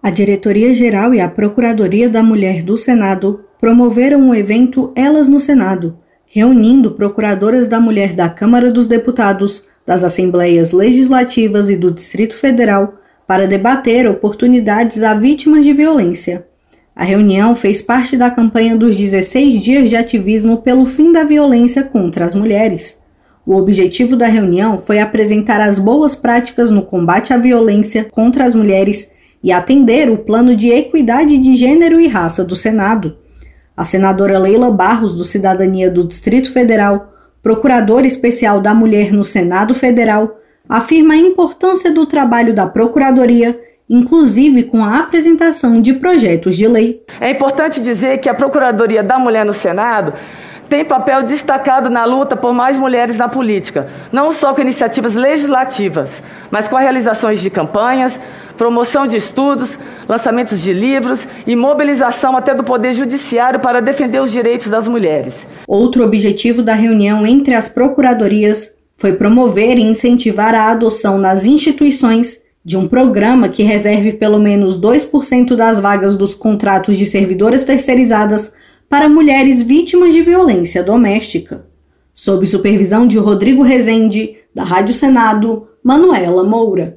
A Diretoria-Geral e a Procuradoria da Mulher do Senado promoveram o evento Elas no Senado, reunindo procuradoras da mulher da Câmara dos Deputados, das Assembleias Legislativas e do Distrito Federal para debater oportunidades a vítimas de violência. A reunião fez parte da campanha dos 16 dias de ativismo pelo fim da violência contra as mulheres. O objetivo da reunião foi apresentar as boas práticas no combate à violência contra as mulheres e atender o Plano de Equidade de Gênero e Raça do Senado. A senadora Leila Barros, do Cidadania do Distrito Federal, procuradora especial da Mulher no Senado Federal, afirma a importância do trabalho da Procuradoria, inclusive com a apresentação de projetos de lei. É importante dizer que a Procuradoria da Mulher no Senado tem papel destacado na luta por mais mulheres na política, não só com iniciativas legislativas, mas com realizações de campanhas, promoção de estudos, lançamentos de livros e mobilização até do Poder Judiciário para defender os direitos das mulheres. Outro objetivo da reunião entre as procuradorias foi promover e incentivar a adoção nas instituições de um programa que reserve pelo menos 2% das vagas dos contratos de servidoras terceirizadas para mulheres vítimas de violência doméstica. Sob supervisão de Rodrigo Rezende, da Rádio Senado, Manuela Moura.